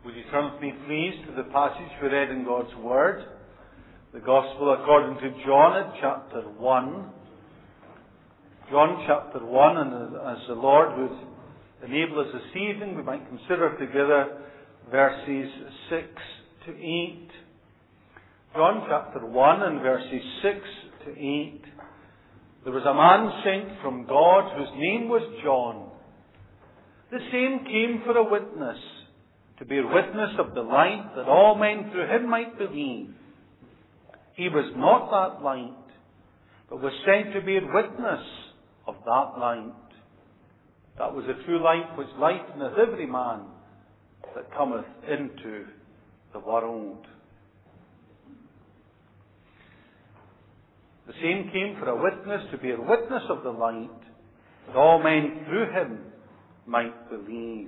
Would you turn with me, please, to the passage we read in God's Word, the Gospel according to John at chapter 1. John chapter 1, and as the Lord would enable us this evening, we might consider together verses 6 to 8. John chapter 1 and verses 6 to 8. There was a man sent from God whose name was John. The same came for a witness, to bear witness of the light, that all men through him might believe. He was not that light, but was sent to bear witness of that light. That was the true light which lighteneth every man that cometh into the world. The same came for a witness, to bear witness of the light, that all men through him might believe.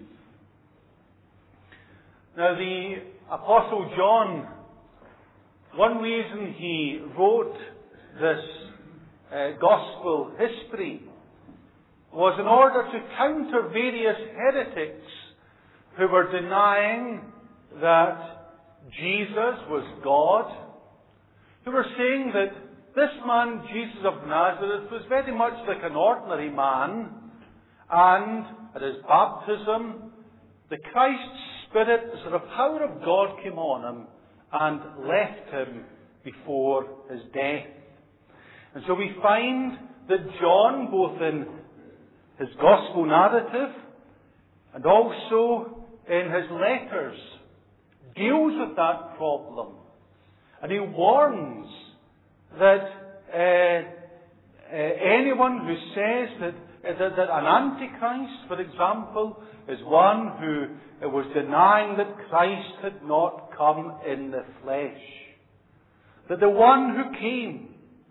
Now the Apostle John, one reason he wrote this gospel history was in order to counter various heretics who were denying that Jesus was God, who were saying that this man, Jesus of Nazareth, was very much like an ordinary man, and at his baptism, the Christ Spirit, the sort of power of God came on him and left him before his death. And so we find that John, both in his gospel narrative and also in his letters, deals with that problem. And he warns that anyone who says that an antichrist, for example, is one who was denying that Christ had not come in the flesh. That the one who came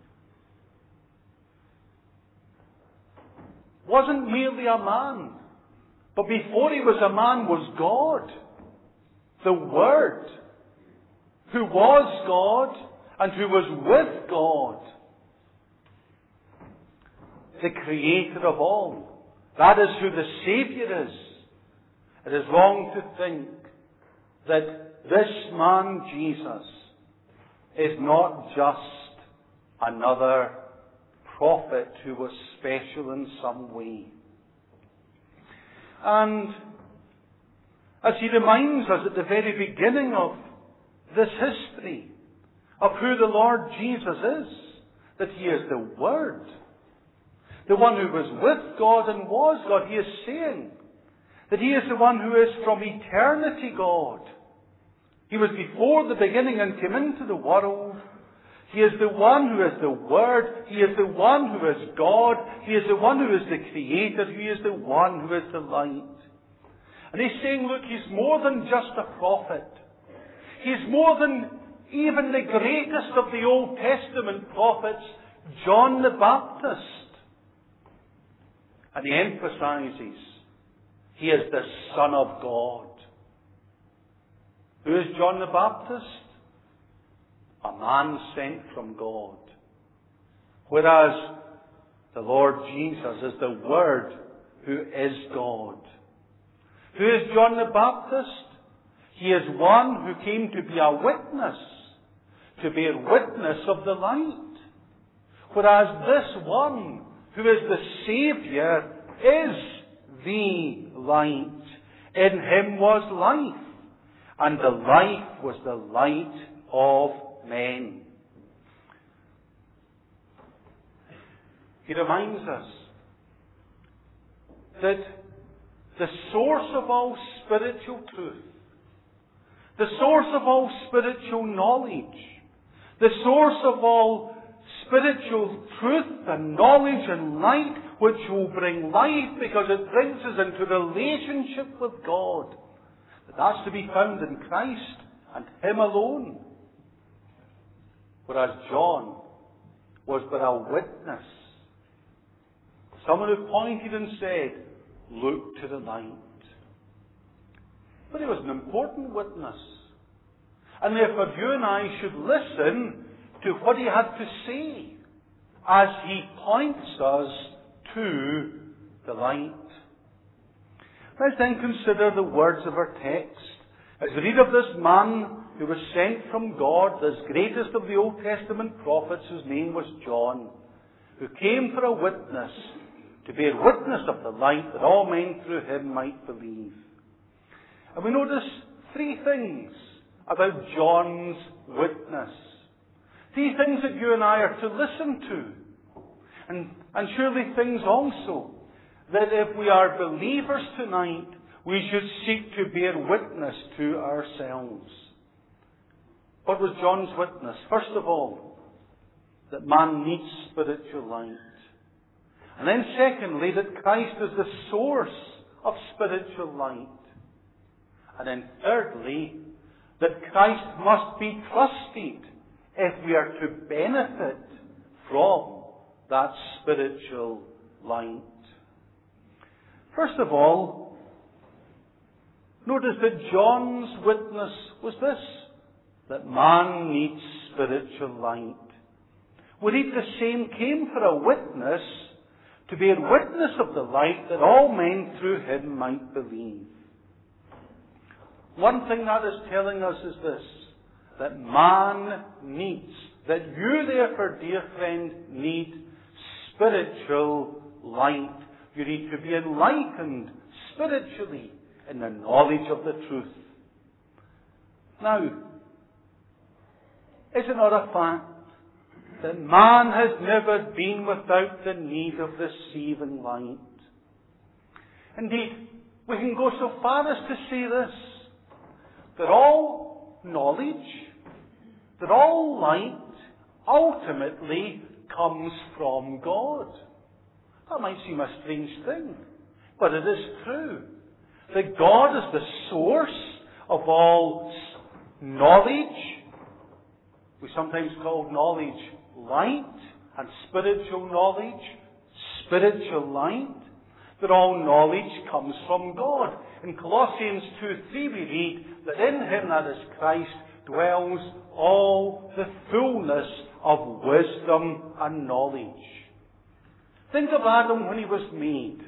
wasn't merely a man, but before he was a man was God. The Word, who was God and who was with God. The Creator of all. That is who the Saviour is. It is wrong to think that this man, Jesus, is not just another prophet who was special in some way. And as he reminds us at the very beginning of this history of who the Lord Jesus is, that he is the Word, the one who was with God and was God, he is saying that he is the one who is from eternity God. He was before the beginning and came into the world. He is the one who is the Word. He is the one who is God. He is the one who is the Creator. He is the one who is the light. And he's saying, look, he's more than just a prophet. He's more than even the greatest of the Old Testament prophets, John the Baptist. And he emphasizes, he is the Son of God. Who is John the Baptist? A man sent from God. Whereas the Lord Jesus is the Word who is God. Who is John the Baptist? He is one who came to be a witness, to bear witness of the light. Whereas this one who is the Saviour is the light. In him was life, and the life was the light of men. He reminds us that the source of all spiritual truth, the source of all spiritual knowledge, the source of all spiritual truth and knowledge and light, which will bring life because it brings us into relationship with God, that's to be found in Christ and him alone. Whereas John was but a witness. Someone who pointed and said, look to the light. But he was an important witness. And therefore you and I should listen to what he had to say as he points us to the light. Let's then consider the words of our text As we read of this man who was sent from God, this greatest of the Old Testament prophets, whose name was John, who came for a witness, to bear witness of the light, that all men through him might believe. And we notice three things about John's witness. Three things that you and I are to listen to. And surely things also that if we are believers tonight, we should seek to bear witness to ourselves. What was John's witness? First of all, that man needs spiritual light. And then secondly, that Christ is the source of spiritual light. And then thirdly, that Christ must be trusted if we are to benefit from that spiritual light. First of all, notice that John's witness was this, that man needs spiritual light. We read the same came for a witness, to bear witness of the light, that all men through him might believe. One thing that is telling us is this, that man needs, that you therefore, dear friend, need spiritual light. You need to be enlightened spiritually in the knowledge of the truth. Now, is it not a fact that man has never been without the need of receiving light? Indeed, we can go so far as to say this, that all knowledge, that all light ultimately comes from God. That might seem a strange thing, but it is true. That God is the source of all knowledge. We sometimes call knowledge light, and spiritual knowledge spiritual light. That all knowledge comes from God. In Colossians 2:3 we read that in him, that is Christ, dwells all the fullness of wisdom and knowledge. Think of Adam when he was made.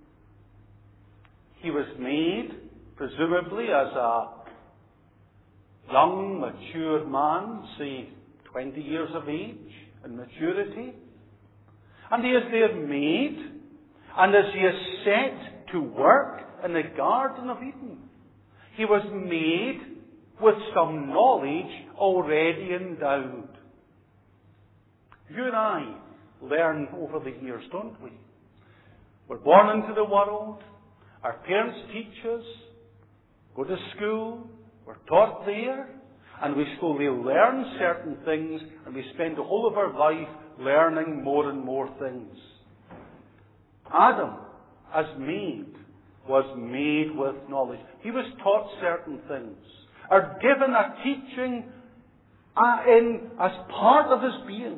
He was made, presumably, as a young, mature man, say 20 years of age in maturity. And he is there made, and as he is set to work in the Garden of Eden, he was made with some knowledge already endowed. You and I learn over the years, don't we? We're born into the world, our parents teach us, go to school, we're taught there, and we slowly learn certain things, and we spend the whole of our life learning more and more things. Adam, as made, was made with knowledge. He was taught certain things, or given a teaching as part of his being.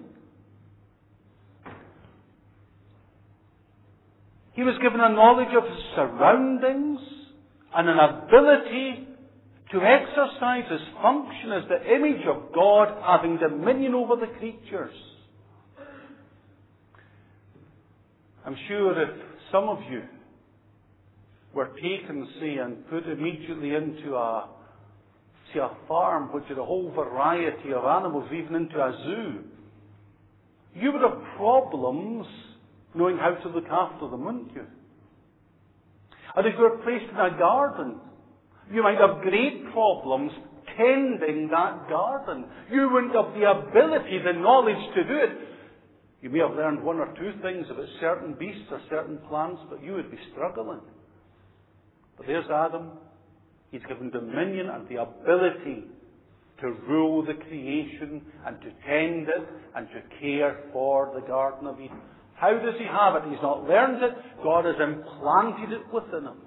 He was given a knowledge of his surroundings and an ability to exercise his function as the image of God, having dominion over the creatures. I'm sure if some of you were taken, say, and put immediately into a farm which had a whole variety of animals, even into a zoo, you would have problems knowing how to look after them, wouldn't you? And if you were placed in a garden, you might have great problems tending that garden. You wouldn't have the ability, the knowledge to do it. You may have learned one or two things about certain beasts or certain plants, but you would be struggling. But there's Adam. He's given dominion and the ability to rule the creation and to tend it and to care for the Garden of Eden. How does he have it? He's not learned it. God has implanted it within him.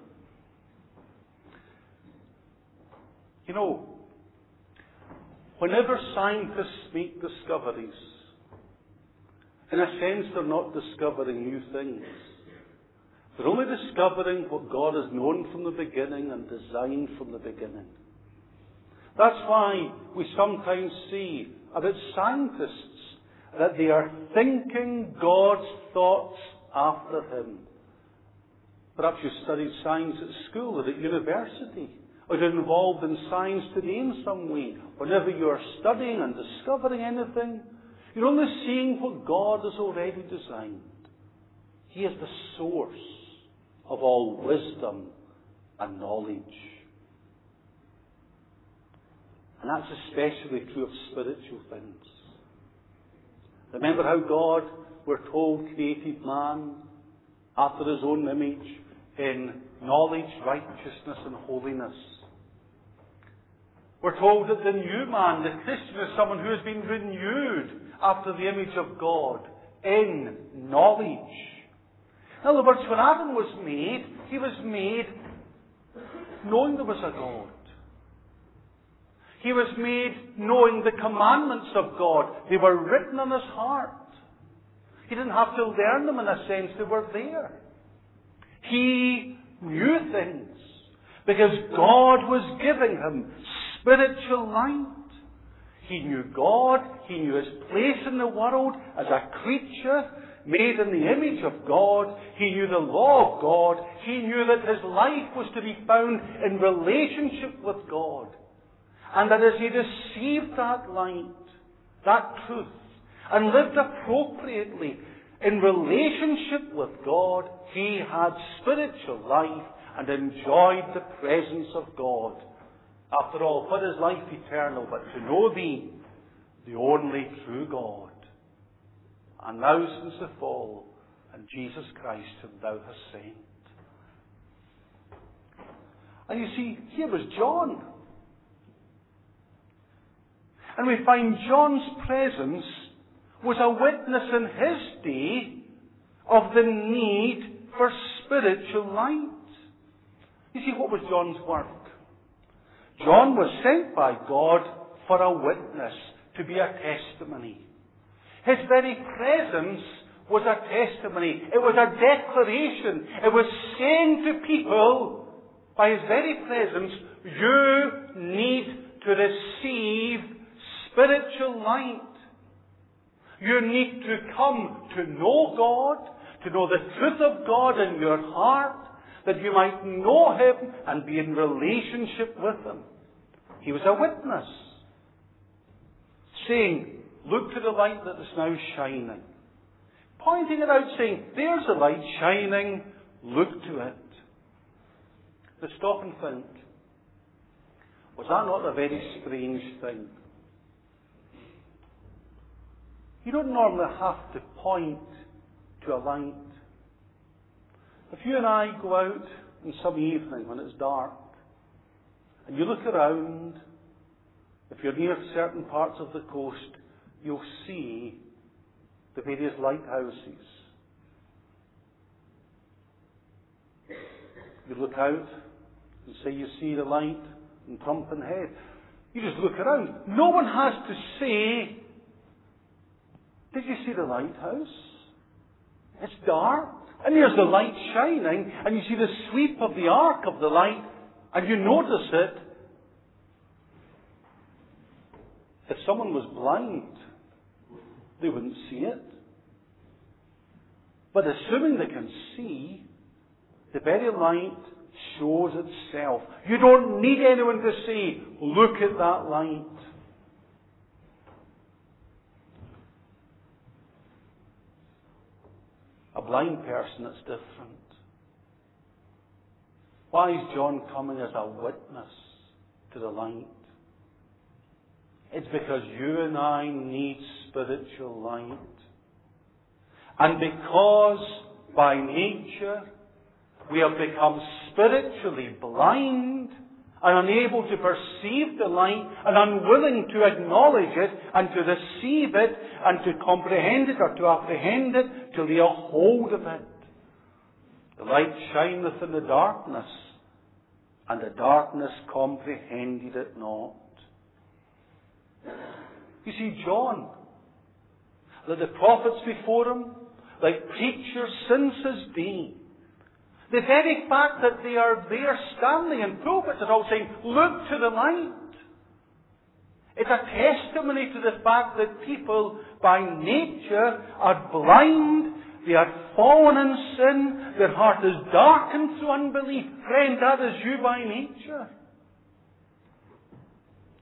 You know, whenever scientists make discoveries, in a sense they're not discovering new things. They're only discovering what God has known from the beginning and designed from the beginning. That's why we sometimes see about scientists that they are thinking God's thoughts after him. Perhaps you studied science at school or at university, or you're involved in science today in some way, whenever you're studying and discovering anything, you're only seeing what God has already designed. He is the source of all wisdom and knowledge. And that's especially true of spiritual things. Remember how God, we're told, created man after His own image in knowledge, righteousness and holiness. We're told that the new man, the Christian, is someone who has been renewed after the image of God in knowledge. In other words, when Adam was made, he was made knowing there was a God. He was made knowing the commandments of God. They were written on his heart. He didn't have to learn them in a sense. They were there. He knew things because God was giving him spiritual light. He knew God. He knew his place in the world as a creature made in the image of God. He knew the law of God. He knew that his life was to be found in relationship with God. And that as he received that light, that truth, and lived appropriately in relationship with God, he had spiritual life and enjoyed the presence of God. After all, what is life eternal but to know Thee, the only true God? And now since the fall, and Jesus Christ whom Thou hast sent. And you see, here was John. And we find John's presence was a witness in his day of the need for spiritual light. You see, what was John's work? John was sent by God for a witness, to be a testimony. His very presence was a testimony. It was a declaration. It was saying to people, by his very presence, you need to receive spiritual light. You need to come to know God, to know the truth of God in your heart, that you might know Him and be in relationship with Him. He was a witness, saying, look to the light that is now shining. Pointing it out, saying, there's a light shining, look to it. But stop and think, was that not a very strange thing? You don't normally have to point to a light. If you and I go out on some evening when it's dark, and you look around, if you're near certain parts of the coast, you'll see the various lighthouses. You look out and say you see the light in Trumpin Head. You just look around. No one has to say, did you see the lighthouse? It's dark. And there's the light shining. And you see the sweep of the arc of the light. And you notice it. If someone was blind, they wouldn't see it. But assuming they can see, the very light shows itself. You don't need anyone to say, look at that light. A blind person, it's different. Why is John coming as a witness to the light? It's because you and I need spiritual light. And because by nature we have become spiritually blind and unable to perceive the light and unwilling to acknowledge it and to receive it and to comprehend it or to apprehend it, to lay a hold of it. The light shineth in the darkness, and the darkness comprehended it not. You see, John, like the prophets before him, like preachers since his day, the very fact that they are there standing in pulpits are all saying, look to the light. It's a testimony to the fact that people by nature are blind, they are fallen in sin, their heart is darkened through unbelief. Friend, that is you by nature.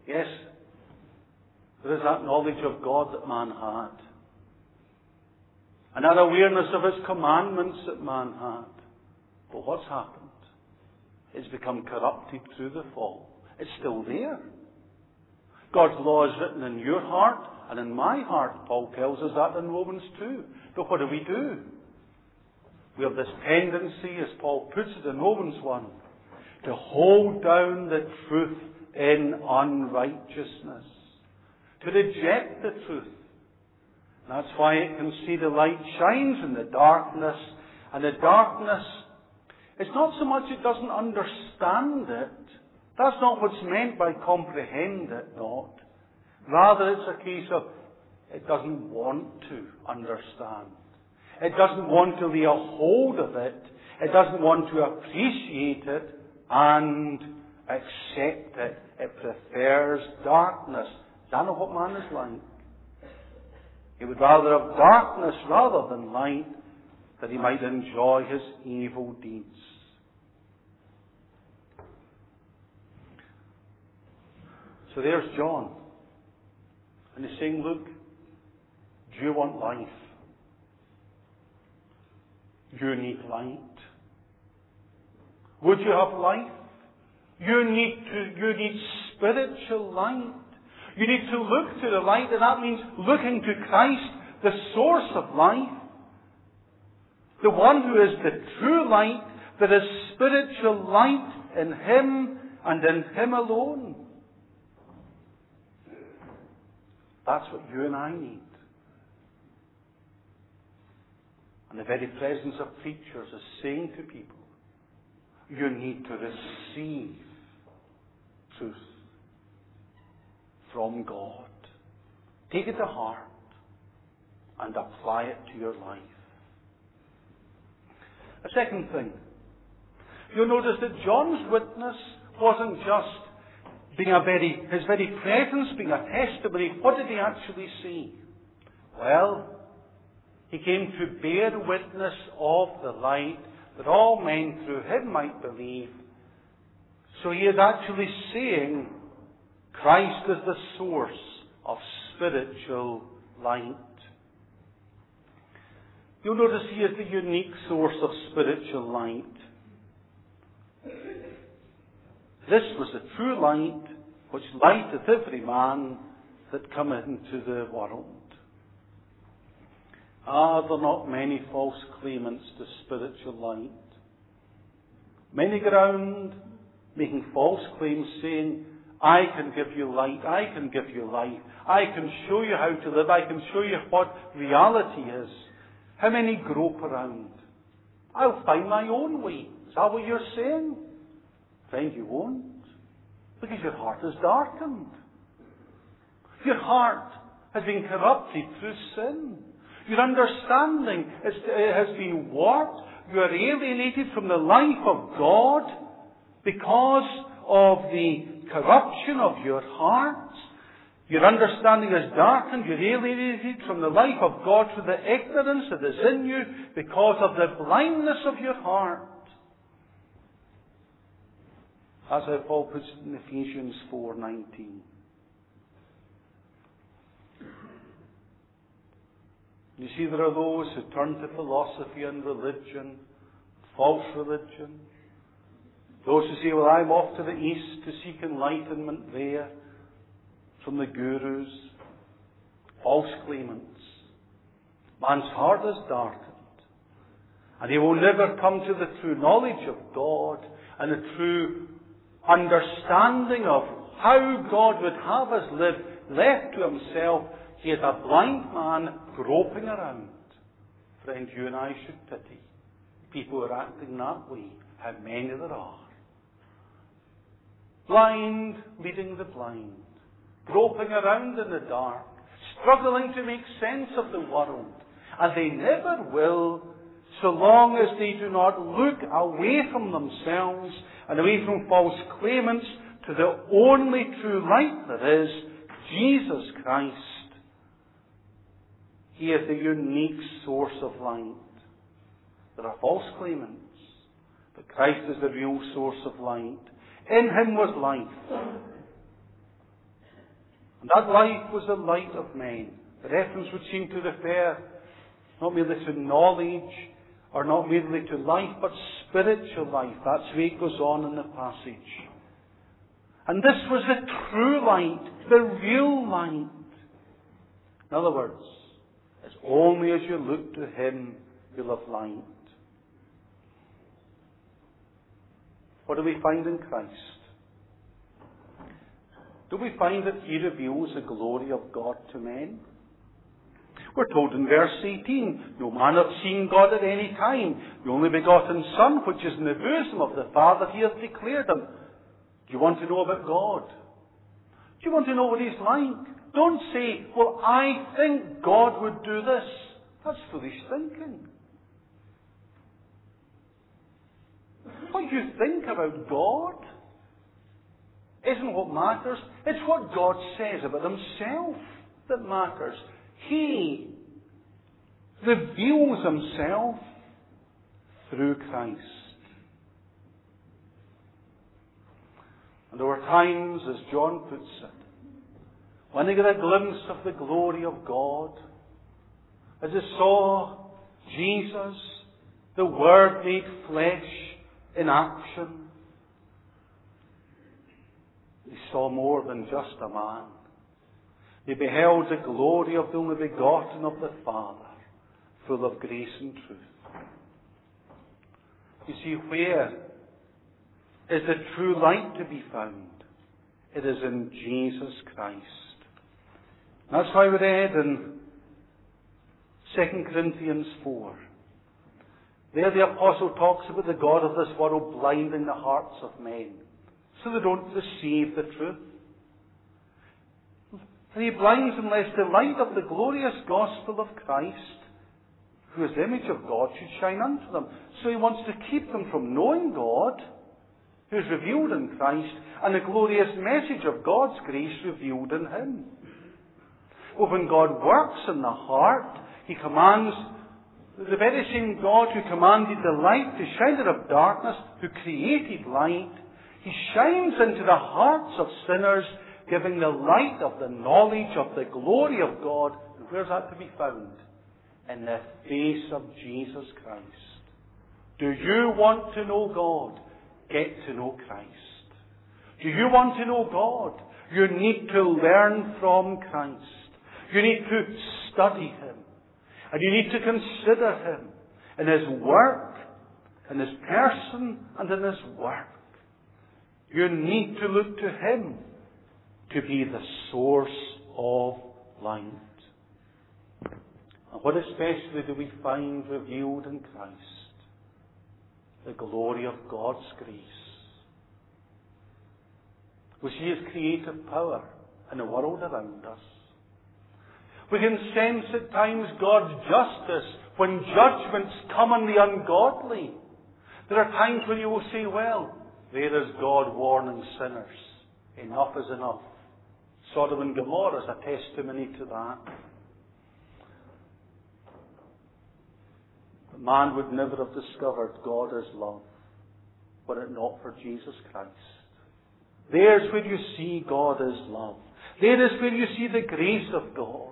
Yes, there is that knowledge of God that man had. And that awareness of His commandments that man had. But what's happened? It's become corrupted through the fall. It's still there. God's law is written in your heart and in my heart. Paul tells us that in Romans 2. But what do? We have this tendency, as Paul puts it in Romans 1, to hold down the truth in unrighteousness. To reject the truth. And that's why it can see the light shines in the darkness. And the darkness, it's not so much it doesn't understand it. That's not what's meant by comprehend it not. Rather, it's a case of it doesn't want to understand. It doesn't want to lay a hold of it. It doesn't want to appreciate it and accept it. It prefers darkness. Is that not what man is like? He would rather have darkness rather than light, that he might enjoy his evil deeds. So there's John. And he's saying, look, do you want life? You need light. Would you have life? You need spiritual light. You need to look to the light, and that means looking to Christ, the source of life. The one who is the true light, there is spiritual light in Him and in Him alone. That's what you and I need. And the very presence of preachers is saying to people, you need to receive truth from God. Take it to heart and apply it to your life. A second thing, you'll notice that John's witness wasn't just being his very presence being a testimony. What did he actually see? Well, he came to bear witness of the light, that all men through him might believe. So he is actually saying Christ is the source of spiritual light. You'll notice he is the unique source of spiritual light. This was the true light which lighteth every man that cometh into the world. Are there not many false claimants to spiritual light? Many go around making false claims saying, I can give you light, I can give you life, I can show you how to live, I can show you what reality is. How many grope around? I'll find my own way. Is that what you're saying? Friend, you won't. Because your heart is darkened. Your heart has been corrupted through sin. Your understanding has been warped. You are alienated from the life of God because of the corruption of your heart. Your understanding is darkened. You're alienated from the life of God through the ignorance that is in you because of the blindness of your heart. As Paul puts it in Ephesians 4:19. You see, there are those who turn to philosophy and religion, false religion. Those who say, well, I'm off to the east to seek enlightenment there from the gurus. False claimants. Man's heart is darkened. And he will never come to the true knowledge of God and the true understanding of how God would have us live. Left to himself, he is a blind man groping around. Friend, you and I should pity people who are acting that way. How many there are. Blind leading the blind. Groping around in the dark. Struggling to make sense of the world. And they never will, so long as they do not look away from themselves and away from false claimants to the only true light there is, Jesus Christ. He is the unique source of light. There are false claimants, but Christ is the real source of light. In Him was life. And that life was the light of men. The reference would seem to refer not merely to knowledge or not merely to life, but spiritual life. That's the way it goes on in the passage. And this was the true light, the real light. In other words, it's only as you look to Him you'll have light. What do we find in Christ? Do we find that He reveals the glory of God to men? We're told in verse 18, no man hath seen God at any time. The only begotten Son, which is in the bosom of the Father, He hath declared Him. Do you want to know about God? Do you want to know what He's like? Don't say, well, I think God would do this. That's foolish thinking. What you think about God isn't what matters. It's what God says about Himself that matters. He reveals Himself through Christ. And there were times, as John puts it, when he got a glimpse of the glory of God, as he saw Jesus, the Word made flesh, in action, he saw more than just a man. He beheld the glory of the only begotten of the Father, full of grace and truth. You see, where is the true light to be found? It is in Jesus Christ. That's why we read in 2 Corinthians 4. There the apostle talks about the God of this world blinding the hearts of men, so they don't receive the truth. And He blinds them lest the light of the glorious gospel of Christ, who is the image of God, should shine unto them. So He wants to keep them from knowing God, who is revealed in Christ, and the glorious message of God's grace revealed in Him. Well, when God works in the heart, He commands the very same God who commanded the light to shine out of darkness, who created light, He shines into the hearts of sinners, giving the light of the knowledge of the glory of God. And where's that to be found? In the face of Jesus Christ. Do you want to know God? Get to know Christ. Do you want to know God? You need to learn from Christ. You need to study Him. And you need to consider Him in His work, in His person, and in His work. You need to look to Him to be the source of light. And what especially do we find revealed in Christ? The glory of God's grace. We see His creative power in the world around us. We can sense at times God's justice when judgments come on the ungodly. There are times when you will say, well, there is God warning sinners. Enough is enough. Sodom and Gomorrah is a testimony to that. But man would never have discovered God as love were it not for Jesus Christ. There's where you see God as love. There is where you see the grace of God.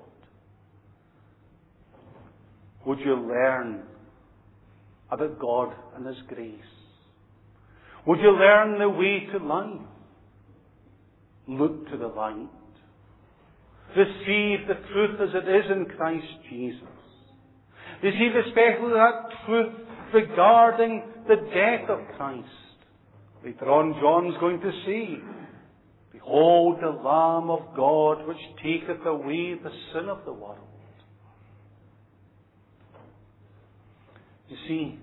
Would you learn about God and His grace? Would you learn the way to life? Look to the light. Receive the truth as it is in Christ Jesus. Receive especially that truth regarding the death of Christ. Later on, John's going to say, behold the Lamb of God which taketh away the sin of the world. You see,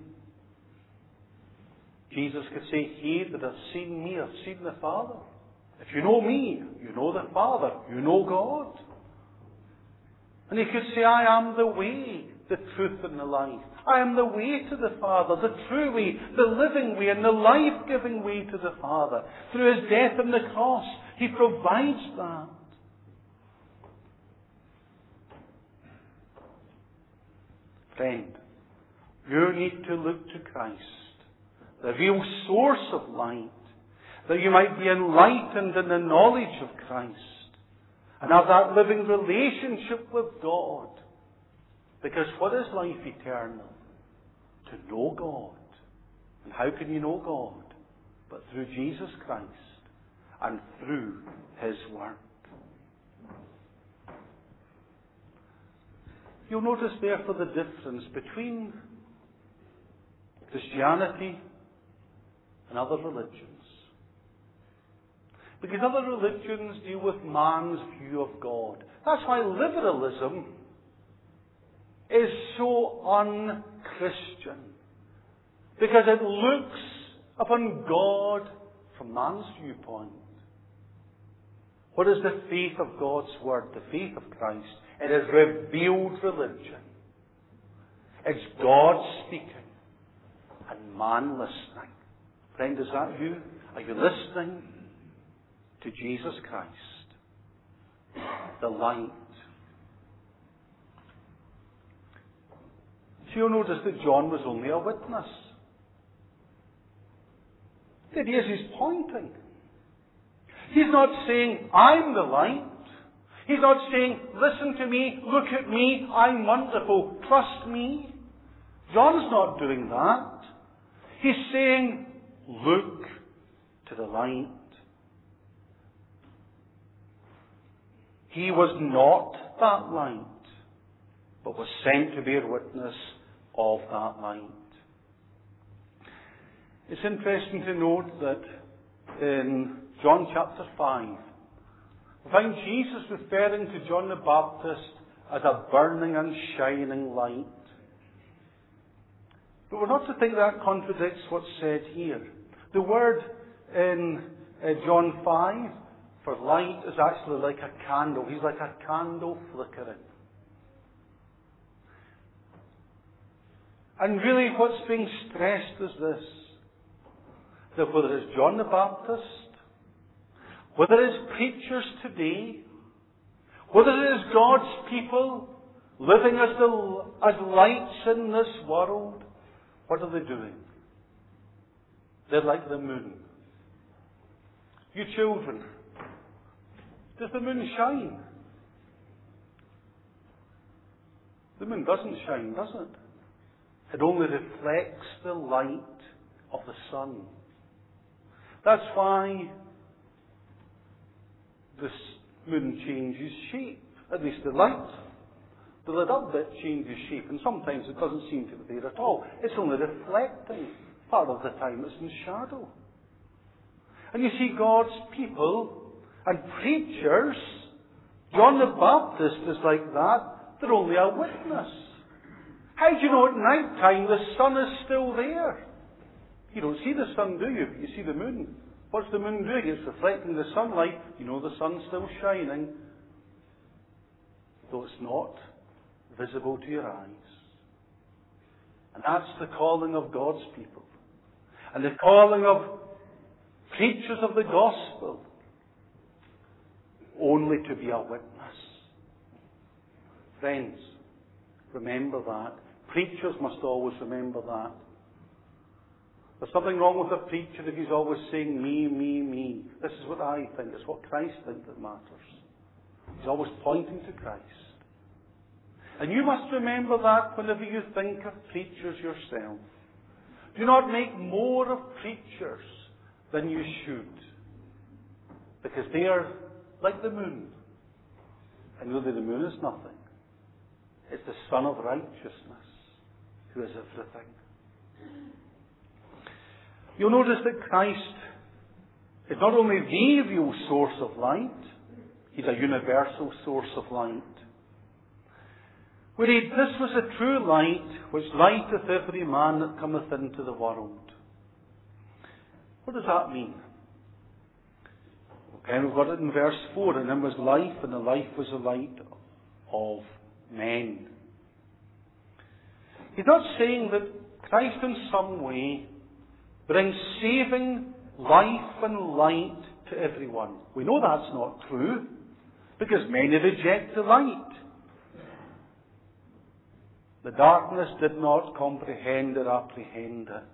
Jesus could say, he that hath seen me hath seen the Father. If you know me, you know the Father, you know God. And he could say, I am the way, the truth and the life. I am the way to the Father, the true way, the living way, and the life-giving way to the Father. Through His death on the cross, He provides that. Friend, you need to look to Christ, the real source of light, that you might be enlightened in the knowledge of Christ, and have that living relationship with God. Because what is life eternal? To know God. And how can you know God? But through Jesus Christ and through His work. You'll notice therefore the difference between Christianity and other religions. Because other religions deal with man's view of God. That's why liberalism is so un-Christian. Because it looks upon God from man's viewpoint. What is the faith of God's Word? The faith of Christ. It is revealed religion. It's God speaking and man listening. Friend, is that you? Are you listening to Jesus Christ, the light? So you'll notice that John was only a witness. The idea is he's pointing. He's not saying, I'm the light. He's not saying, listen to me, look at me, I'm wonderful, trust me. John's not doing that. He's saying, look to the light. He was not that light, but was sent to bear witness of that light. It's interesting to note that in John chapter 5, we find Jesus referring to John the Baptist as a burning and shining light. But we're not to think that contradicts what's said here. The word in John 5 for light is actually like a candle. He's like a candle flickering. And really what's being stressed is this, that whether it's John the Baptist, whether it's preachers today, whether it is God's people living as lights in this world, what are they doing? They're like the moon. You children, does the moon shine? The moon doesn't shine, does it? It only reflects the light of the sun. That's why this moon changes shape. At least the light. The lit up bit changes shape, and sometimes it doesn't seem to be there at all. It's only reflecting. Part of the time it's in shadow. And you see God's people and preachers, John the Baptist is like that. They're only a witness. How do you know at night time the sun is still there? You don't see the sun, do you? You see the moon. What's the moon doing? It's reflecting the sunlight. You know the sun's still shining, though it's not visible to your eyes. And that's the calling of God's people. And the calling of preachers of the gospel. Only to be a witness. Friends, remember that. Preachers must always remember that. There's something wrong with a preacher if he's always saying me, me, me. This is what I think. It's what Christ thinks that matters. He's always pointing to Christ. And you must remember that whenever you think of preachers yourself. Do not make more of preachers than you should. Because they are like the moon. And really the moon is nothing. It's the Son of Righteousness who is everything. You'll notice that Christ is not only the real source of light, He's a universal source of light. We read, this was a true light, which lighteth every man that cometh into the world. What does that mean? Okay, we've got it in verse 4. In Him was life, and the life was the light of men. He's not saying that Christ in some way brings saving life and light to everyone. We know that's not true, because many reject the light. The darkness did not comprehend or apprehend it.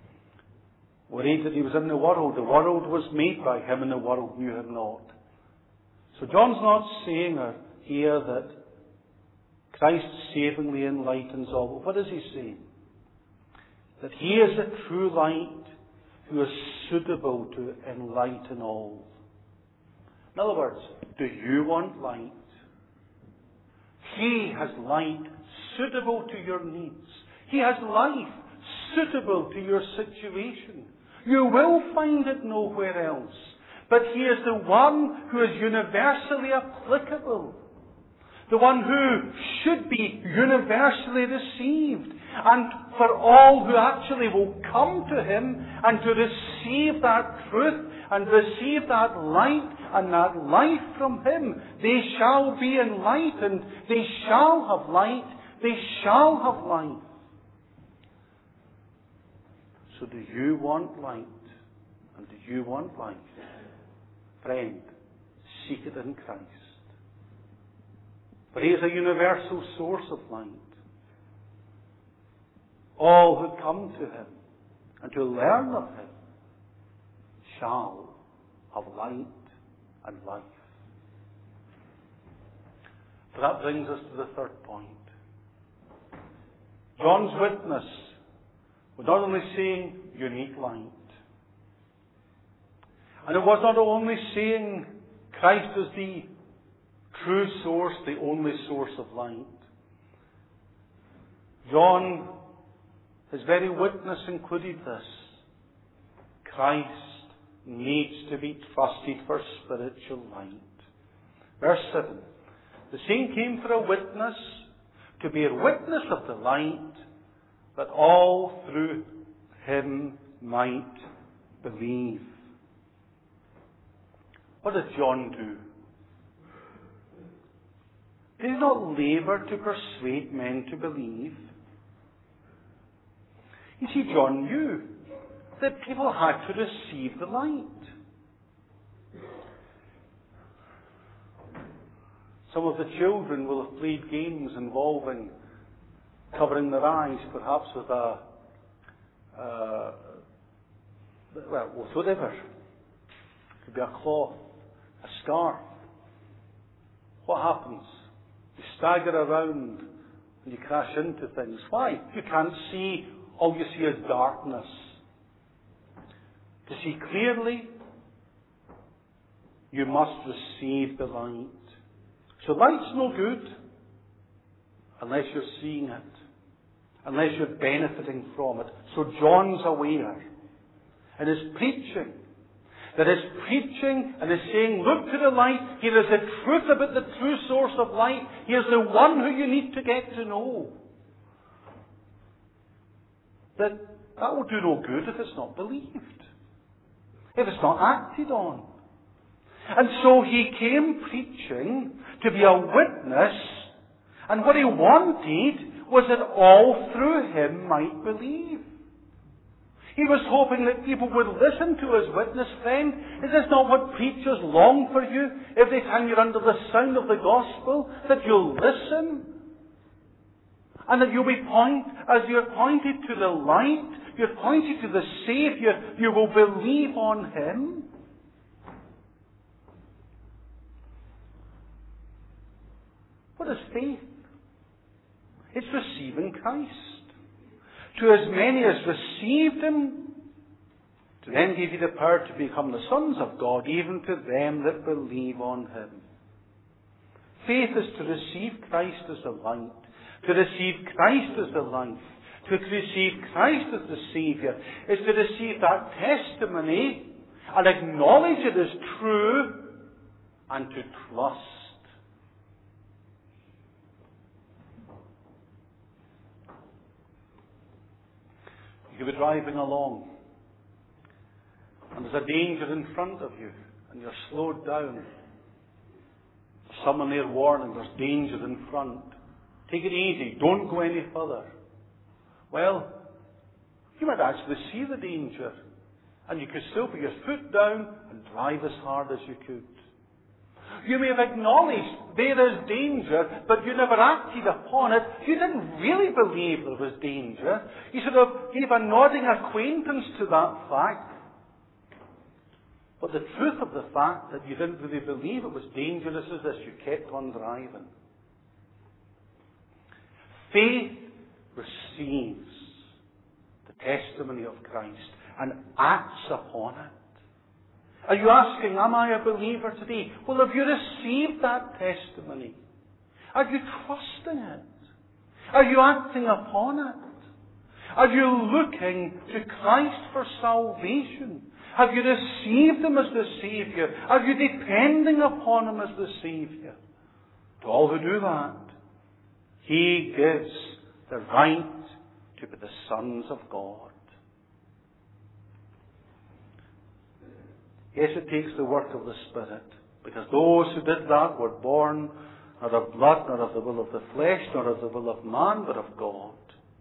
We read that He was in the world. The world was made by Him, and the world knew Him not. So John's not saying here that Christ savingly enlightens all. But what is he saying? That he is the true light who is suitable to enlighten all. In other words, do you want light? He has light suitable to your needs. He has life suitable to your situation. You will find it nowhere else. But he is the one who is universally applicable. The one who should be universally received. And for all who actually will come to him and to receive that truth and receive that light and that life from him, they shall be enlightened. They shall have light. They shall have life. So do you want light? And do you want life? Friend, seek it in Christ. For he is a universal source of light. All who come to him and to learn of him shall have light and life. So that brings us to the third point. John's witness was not only saying unique light, and it was not only saying Christ is the true source, the only source of light. John, his very witness included this. Christ needs to be trusted for spiritual light. Verse 7. The same came for a witness, to bear witness of the light, that all through him might believe. What did John do? Did he not labour to persuade men to believe? You see, John knew that people had to receive the light. Some of the children will have played games involving covering their eyes, perhaps with with whatever. It could be a cloth, a scarf. What happens? You stagger around and you crash into things. Why? You can't see. All you see is darkness. To see clearly, you must receive the light. So light's no good unless you're seeing it, unless you're benefiting from it. So John's aware in his preaching that is preaching and is saying, look to the light. Here is the truth about the true source of light. Here's the one who you need to get to know. That will do no good if it's not believed, if it's not acted on. And so he came preaching to be a witness, and what he wanted was that all through him might believe. He was hoping that people would listen to his witness. Friend, is this not what preachers long for you? Every time you're under the sound of the gospel, that you'll listen. And that you'll be as you're pointed to the light, you're pointed to the Saviour, you will believe on him. What is faith? It's receiving Christ. To as many as received him, to them gave he the power to become the sons of God, even to them that believe on him. Faith is to receive Christ as the light, to receive Christ as the life, to receive Christ as the Saviour, is to receive that testimony and acknowledge it as true and to trust. You could be driving along and there's a danger in front of you and you're slowed down. Someone there warning, there's danger in front. Take it easy. Don't go any further. Well, you might actually see the danger. And you could still put your foot down and drive as hard as you could. You may have acknowledged there is danger, but you never acted upon it. You didn't really believe there was danger. You sort of gave a nodding acquaintance to that fact. But the truth of the fact that you didn't really believe it was dangerous is this: you kept on driving. Faith receives the testimony of Christ and acts upon it. Are you asking, am I a believer today? Well, have you received that testimony? Are you trusting it? Are you acting upon it? Are you looking to Christ for salvation? Have you received Him as the Saviour? Are you depending upon Him as the Saviour? To all who do that, He gives the right to be the sons of God. Yes, it takes the work of the Spirit, because those who did that were born not of blood, not of the will of the flesh, not of the will of man, but of God.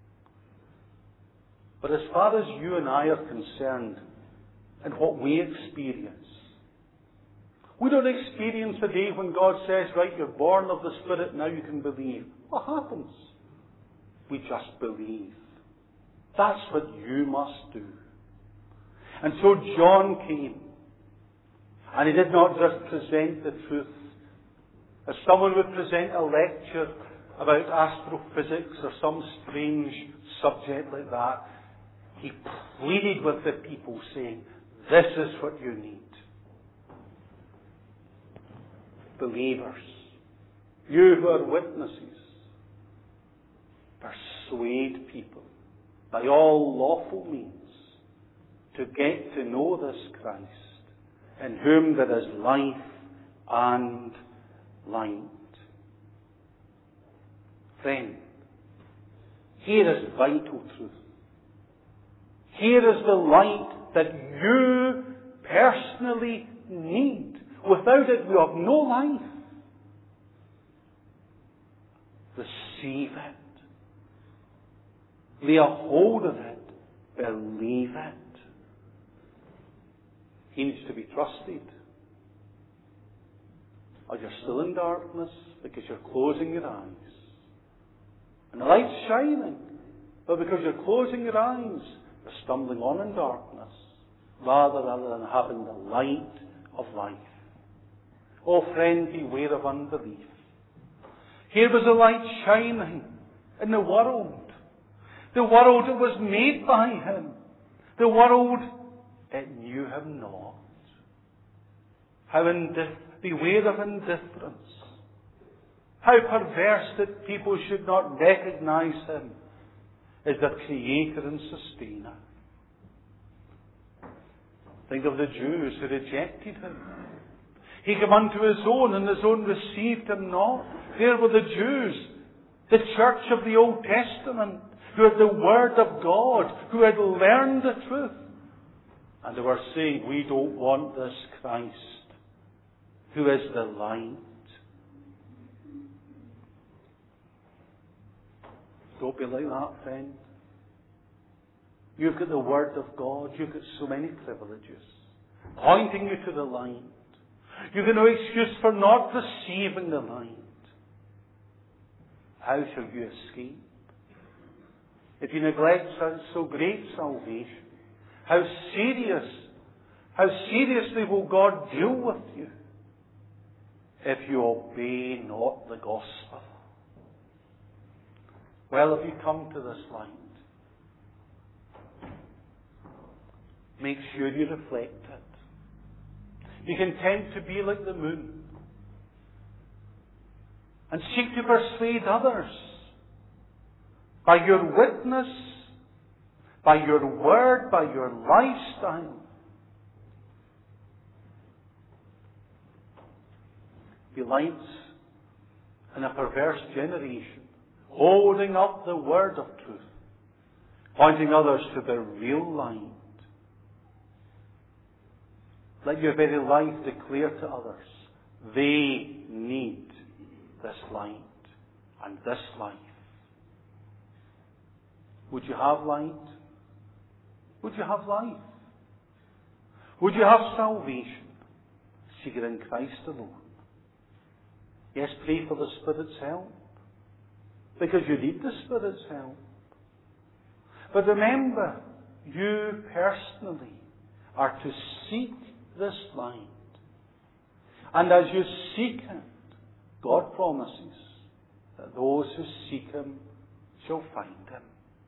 But as far as you and I are concerned, and what we experience, we don't experience a day when God says, right, you're born of the Spirit, now you can believe. What happens? We just believe. That's what you must do. And so John came, and he did not just present the truth as someone would present a lecture about astrophysics or some strange subject like that. He pleaded with the people, saying, this is what you need. Believers, you who are witnesses, persuade people by all lawful means to get to know this Christ, in whom there is life and light. Friend, here is vital truth. Here is the light that you personally need. Without it, you have no life. Receive it. Lay a hold of it. Believe it. He needs to be trusted. Or you're still in darkness because you're closing your eyes. And the light's shining. But because you're closing your eyes, you're stumbling on in darkness, rather than having the light of life. Oh friend, beware of unbelief. Here was a light shining in the world. The world that was made by Him. The world, it knew Him not. Beware of indifference. How perverse that people should not recognize Him as their Creator and Sustainer. Think of the Jews who rejected Him. He came unto His own, and His own received Him not. There were the Jews, the church of the Old Testament, who had the Word of God, who had learned the truth. And they were saying, we don't want this Christ, who is the light. Don't be like that, friend. You've got the Word of God. You've got so many privileges pointing you to the light. You've got no excuse for not receiving the light. How shall you escape? If you neglect so great salvation, how seriously will God deal with you if you obey not the gospel? Well, if you come to this light, make sure you reflect it. Be content to be like the moon and seek to persuade others by your witness, by your word, by your lifestyle. Be lights in a perverse generation, holding up the word of truth, pointing others to the real light. Let your very life declare to others, they need this light and this life. Would you have light? Would you have life? Would you have salvation? Seek it in Christ alone. Yes, pray for the Spirit's help, because you need the Spirit's help. But remember, you personally are to seek this light. And as you seek it, God promises that those who seek Him shall find Him.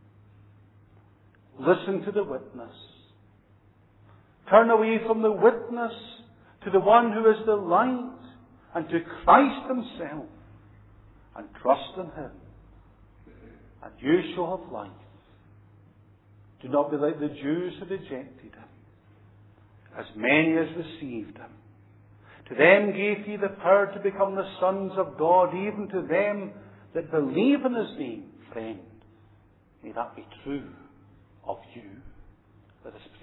Listen to the witness. Turn away from the witness to the one who is the light and to Christ Himself, and trust in Him, and you shall have life. Do not be like the Jews who rejected Him. As many as received Him, to them gave He the power to become the sons of God, even to them that believe in His name. Friend, may that be true of you. Let us pray.